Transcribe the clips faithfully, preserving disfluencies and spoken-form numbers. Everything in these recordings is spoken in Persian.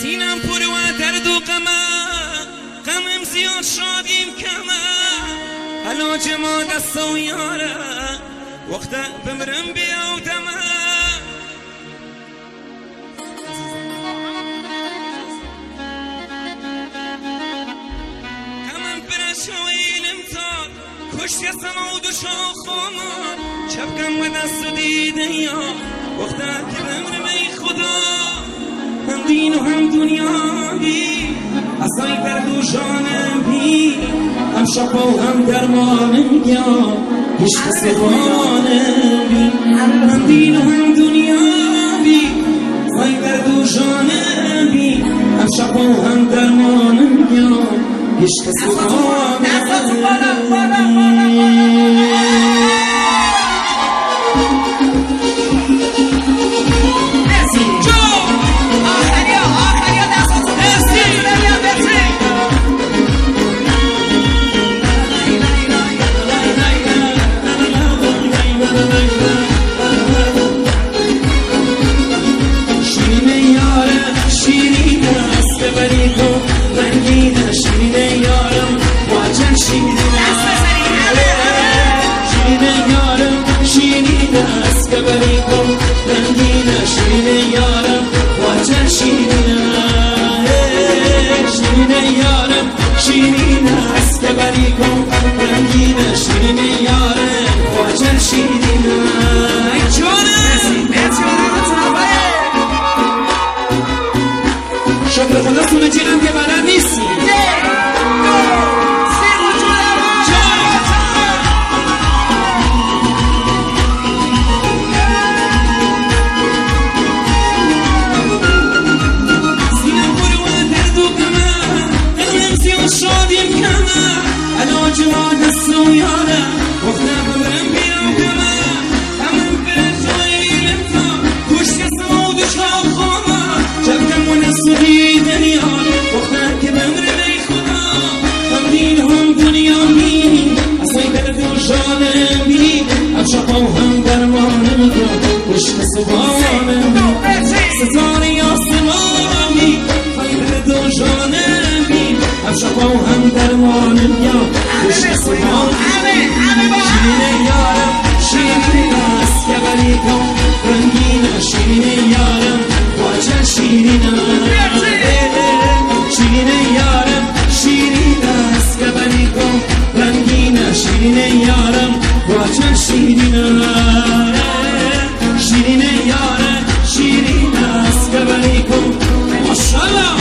سینم پر و درد و غمم، غمم زیاد شادیم کمم، علاج ما دست و یاره وقتا بمرم بیا و دمم. غمم برش و ایلم تا کشت سما و دو شاخمان، چپکم و دست و دیده یا وقتا که بمرم ای خدا. هم دین و هم دنیا بی اصای درد و جانم بی، هم شفا و هم درمانم بیا هیچ کس بانم بی. هم دین و هم دنیا بی اصای درد و جانم بی، هم شفا و هم درمانم بیا هیچ کس بانم بی. شیرین است که بری کن رنگین شیرین یاره واجر شیرین ای جانم شکر خدا سونه جیرم که بلد نیستی شادیم کمم علاج ما دست و یارم وقتا بمرم بیا و کمم. همم برد جای ایلم تا کشت سما و دو شاخمان، چپکم و دست و دیده یار وقتا که بمرم ای خدا. هم دین هم دنیا بی اصای درد و جانم بی، هم شفا و هم درمانم بیا هیچ کس بانم بی. ستاره آسمانی های درد و جانم بی، هم شفا و هم درمانم یا هیچ کس بانم. شیرین یارم شیرین است که بری کن رنگین شیرین یارم واجر شیرینم. شیرین یارم شیرین است که بری کن رنگین شیرین یارم واجر شیرینم. شیرین یارم شیرین است که بری کن ماشاءالله.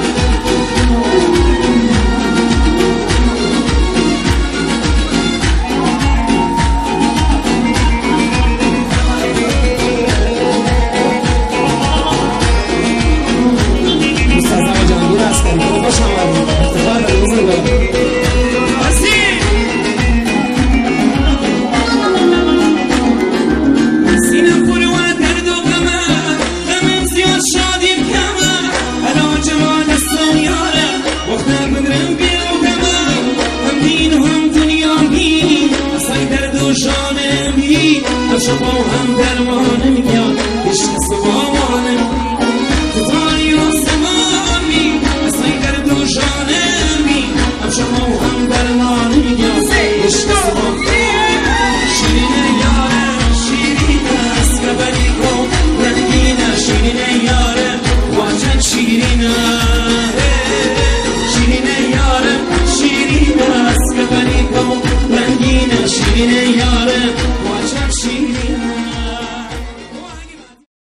شفا و هم درمانم بیا هیچ کس بانم بی. ستاره آسمانی اصای درد و جانم بی، هم شفا و هم درمانم بیا هیچ کس بانم بی. شیرین یارم شیرین است که بری کن رنگین شیرین یارم واجر شیرینم. شیرین یارم شیرین است که بری کن رنگین شیرین یارم